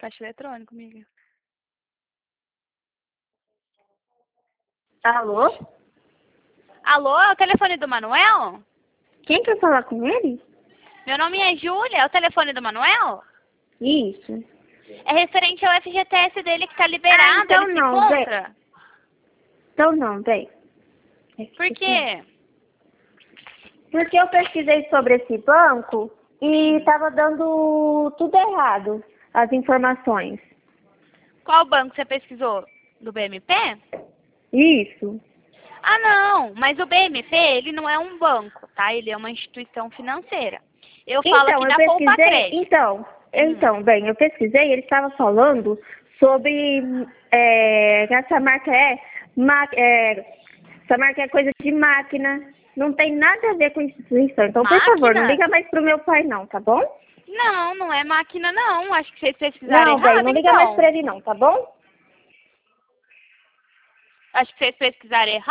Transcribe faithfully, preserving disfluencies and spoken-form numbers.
caixa eletrônico, amiga. Alô? Alô, é o telefone do Manuel? Quem quer falar com ele? Meu nome é Júlia, é o telefone do Manuel? Isso. É referente ao F G T S dele que tá liberado, Ah, então ele se não, encontra? Então não, vem. Por quê? Porque eu pesquisei sobre esse banco e estava dando tudo errado, as informações. Qual banco você pesquisou? Do B M P? Isso. Ah, não, mas o B M P, ele não é um banco, tá? Ele é uma instituição financeira. Eu falo Então, aqui eu da Poupa pesquisei, Crédito. então, então, bem, eu pesquisei, ele estava falando sobre é, que essa marca é, ma, é, essa marca é coisa de máquina, não tem nada a ver com instituição. Então, por favor, não Máquina? liga mais pro meu pai não, tá bom? Não, não é máquina não. Acho que vocês pesquisaram Não, bem, errado, não liga mais então. pra ele não, tá bom? Acho que vocês pesquisaram errado.